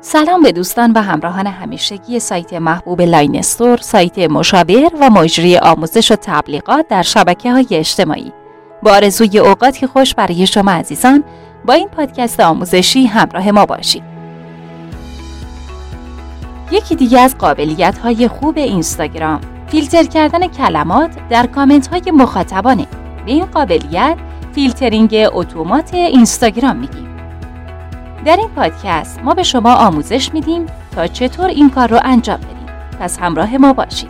سلام به دوستان و همراهان همیشگی سایت محبوب لاین استور، سایت مشاور و مجری آموزش و تبلیغات در شبکه‌های اجتماعی. با آرزوی اوقاتی خوش برای شما عزیزان، با این پادکست آموزشی همراه ما باشید. یکی دیگه از قابلیت‌های خوب اینستاگرام، فیلتر کردن کلمات در کامنت‌های مخاطبانه. به این قابلیت فیلترینگ اتومات اینستاگرام میگیم. در این پادکست ما به شما آموزش میدیم تا چطور این کار رو انجام بدید. پس همراه ما باشید.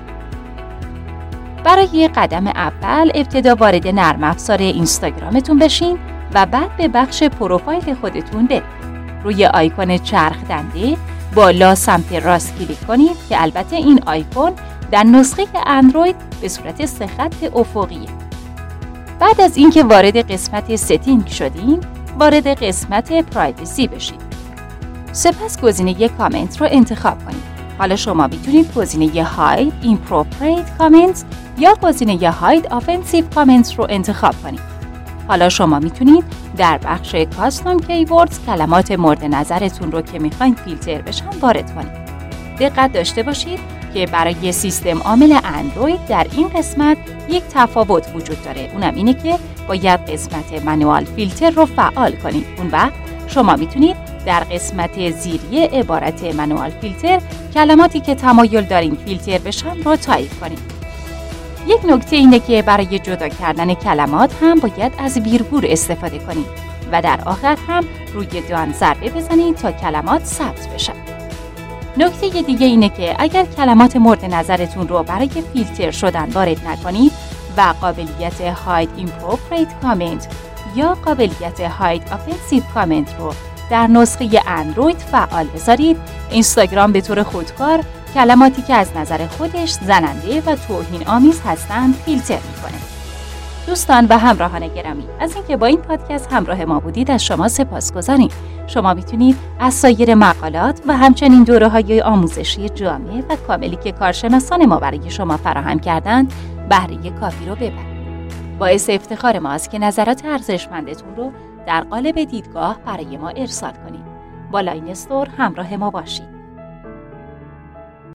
برای قدم اول ابتدا وارد نرم افزار اینستاگرامتون بشین و بعد به بخش پروفایل خودتون برید. روی آیکون چرخ دنده بالا سمت راست کلیک کنید که البته این آیکون در نسخه اندروید به صورت 3 خط افقیه. بعد از اینکه وارد قسمت ستینگ شدین، وارد قسمت پرایوسی بشید. سپس گزینه کامنت رو انتخاب کنید. حالا شما میتونید گزینه هاید اینپروپریت کامنت یا گزینه هاید آفنسیو کامنت رو انتخاب کنید. حالا شما میتونید در بخش کاستوم کیوردز کلمات مورد نظرتون رو که میخواین فیلتر بشن وارد کنید. دقت داشته باشید که برای سیستم عامل اندروید در این قسمت یک تفاوت وجود داره. اونم اینه که باید قسمت منوال فیلتر رو فعال کنید. اون وقت شما میتونید در قسمت زیری عبارت منوال فیلتر کلماتی که تمایل دارین فیلتر بشن رو تایپ کنید. یک نکته اینه که برای جدا کردن کلمات هم باید از ویرگول استفاده کنید و در آخر هم روی دان ضربه بزنید تا کلمات ثبت بشن. نکته دیگه اینه که اگر کلمات مورد نظرتون رو برای فیلتر شدن وارد نکنید و قابلیت هاید اینپروپریت کامنت یا قابلیت هاید آفنسیو کامنت رو در نسخه اندروید فعال بذارید، اینستاگرام به طور خودکار کلماتی که از نظر خودش زننده و توهین آمیز هستند فیلتر میکنه. دوستان و همراهان گرامی، از اینکه با این پادکست همراه ما بودید از شما سپاسگزاریم. شما میتونید از سایر مقالات و همچنین دوره‌های آموزشی جامع و کاملی که کارشناسان ما برای شما فراهم کردند بهره کافی رو ببرید. باعث افتخار ماست که نظرات ارزشمندتون رو در قالب دیدگاه برای ما ارسال کنید. با لاین استور همراه ما باشید.